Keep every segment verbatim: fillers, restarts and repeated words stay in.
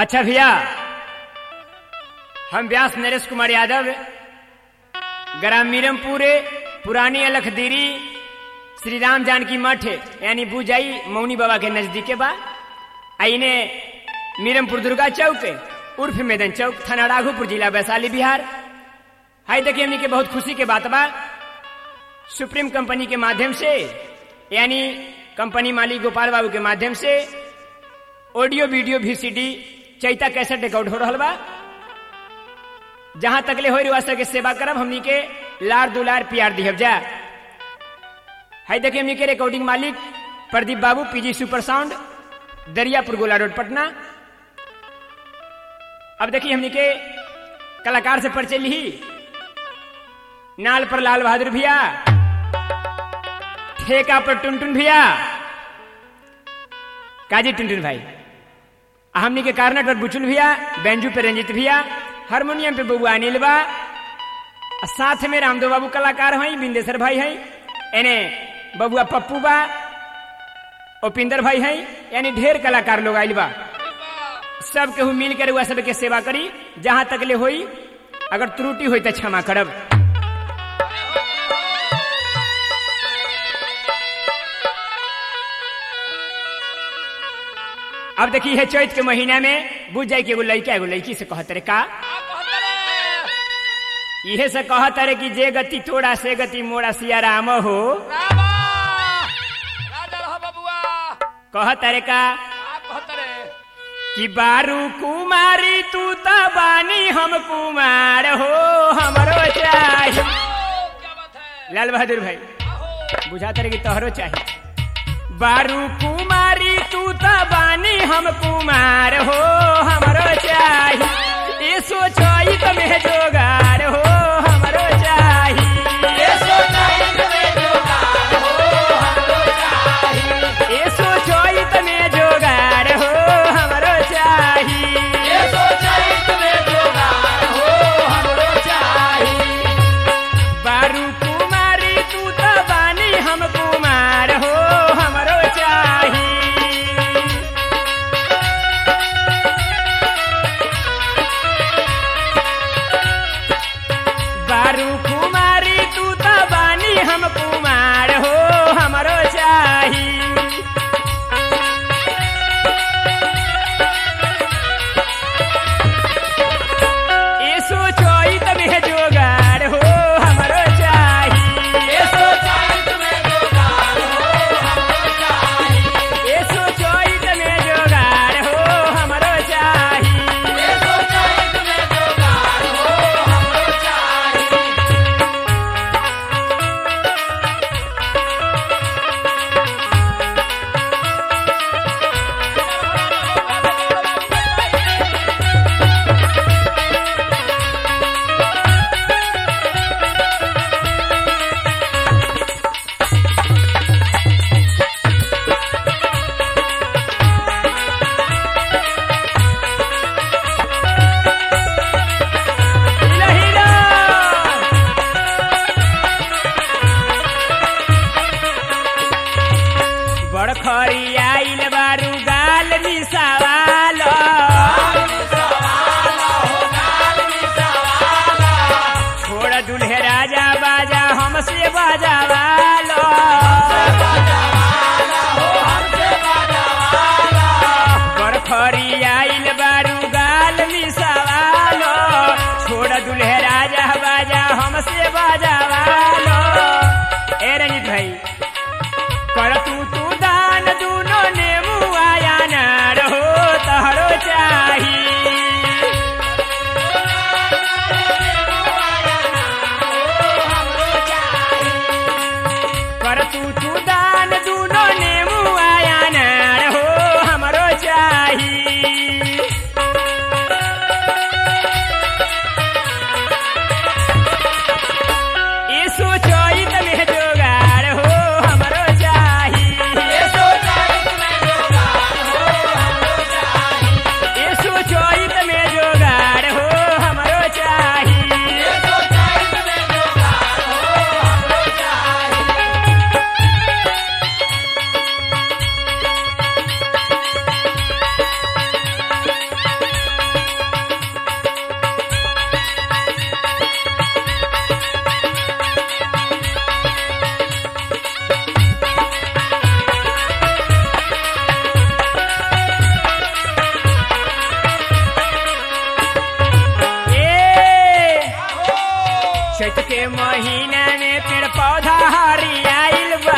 अच्छा भैया, हम व्यास नरेश कुमार यादव ग्राम मीरमपुर पुरानी अलखदीरी श्री राम जानकी मठ यानी बुजाई मौनी बाबा के नजदीक बा। आईने मीरमपुर दुर्गा चौक उर्फ मैदान चौक थाना राघोपुर जिला वैशाली बिहार। हाई देखिए, हमनी के बहुत खुशी के बात बा, सुप्रीम कंपनी के माध्यम से यानी कंपनी मालिक गोपाल बाबू के माध्यम से ऑडियो वीडियो वीसीडी चैता कैसेट रिकॉर्ड हो रहा बा। जहां तकले हो रुआ के सेवा करब, हमनी के लार दुलार प्यार दिहब जा। हाई देखिए, हमनी के रिकॉर्डिंग मालिक प्रदीप बाबू, पीजी सुपर साउंड, दरियापुर गोला रोड पटना। अब देखिए, हमनी के कलाकार से परिचय ली। नाल पर लाल बहादुर भैया, ठेका पर टुनटुन भैया, काजी टुनटुन भाई, हमनी के कार्नेट पर बुचुल भैया, बेंजू पे रंजित भैया, हारमोनियम पे बबुआ अनिल बा, साथ में रामदेव बाबू कलाकार हैं, बिंदेश्वर भाई हैं, एने बबुआ पप्पू बा, उपिंदर भाई हैं, यानी ढेर कलाकार लोग आइल बा। सब केहू मिल कर वह सबके सेवा करी। जहां तक ले होई, अगर त्रुटि होई तो क्षमा करब। अब देखिए, है चैत के महीना में बुझ जाए कि एगो लड़का एगो लड़की से कहत रे का इहे से कहत रे कि जे गति तोड़ा से गति मोड़ा सिया राम हो। कहत रे का कि बारू कुमारी तू तो बानी हम कुमार हो, हमरो चाहिए। लाल बहादुर भाई बुझाता रे कि तोहरो चाहिए। बारू कुमारी तू तो बानी हम कुमार हो, हमरो चाहिए। ये सोचाई तुम्हें जोगार हो, हमरो चाहिए। ये सोचाई तुम्हें जोगार हो, हमरो चाहिए। ये सोचाई तुम्हें जोगार हो, हमरो चाहिए। ये सोचाई तुम्हें जोगार हो, हमरो चाहिए। बारू कुमारी तू तो बानी हम कुमार हो, हमरो चाहिए। बारू कुमारी तू तो बानी हम कुमार हो, हमरो चाहिए। ये सोचोई तुम्हें जोगार हो, हमरो चाहिए। ये सोचोई तुम्हें जोगार हो, हमरो चाहिए। ये सोचोई तुम्हें जोगार हो, हमरो चाहिए। ये सोचोई तुम्हें जोगार हो, हमरो चाहिए। हिला हिला। बड़खरी आइल बारू गाल मिसावाल, छोड़ दुल्हे राजा बाजा हमसे बाजावाल। बड़खरी आइल बारू गाल मिसावाल, छोड़ दुल्हे राजा बाजा हमसे बाजावाल। ए रंजित भाई, कर तू तू दान दूनो ने मुआया न रहो, तहरो चाहिए। कर तू तू दान दूनो ने मुआया न रहो, हमरो चाहिए। के महीना में पेड़ पौधा हरियाइल बा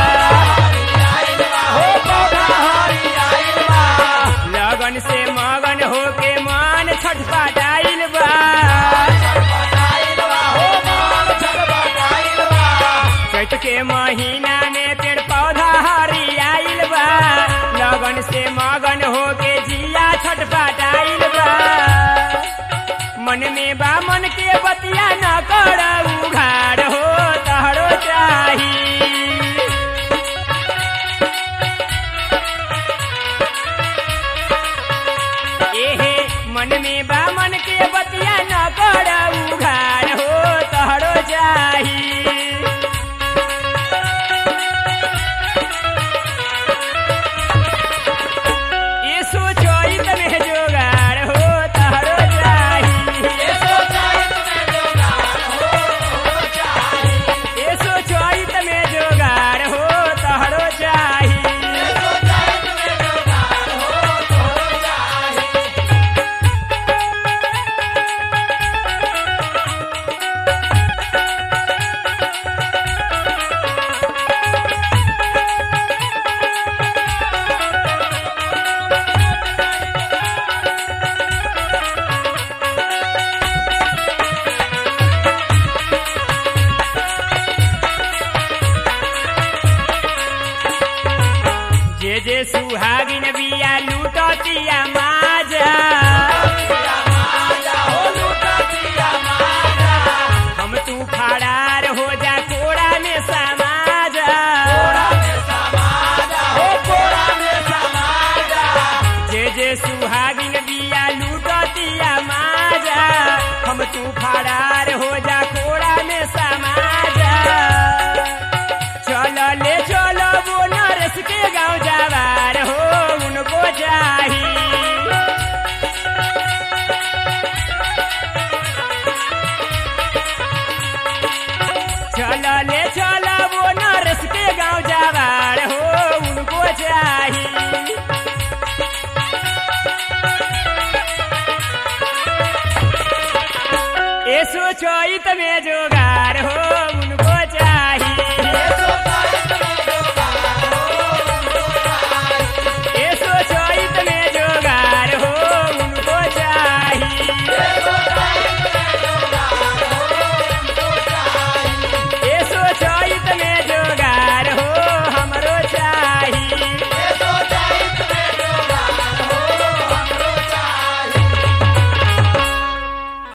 हो पौधा हरियाइल बा लगन से मगन होके मन छटपटाइल बा चैत के महीना में पेड़ पौधा हरियाइल बा लगन से मगन होके जिया छटपटाइल बा मन में बा मन के बतिया न कर उघाड़ हो तहरो चाही एहे मन में बा मन के बतिया न कर उघाड़ हो तहरो चाही ये सोचो इतने जोगाड़ हो तहरो चाही ये सोचो इतने जोगाड़ हो तहरो चाही जे जे सुहागिन बिया लूटतिया माजा हम तू फरार हो जा कोड़ा में समाजा जे जे सुहागिन बिया लूटतिया माजा हम तू फरार हो जा कोड़ा में समाजा चल ले चलो वो नरस के गाँव जावार हो उनको चाही चल ले चलो वो नरस के गाँव जावार हो उनको चाही ए सोचो इत में जोगार हो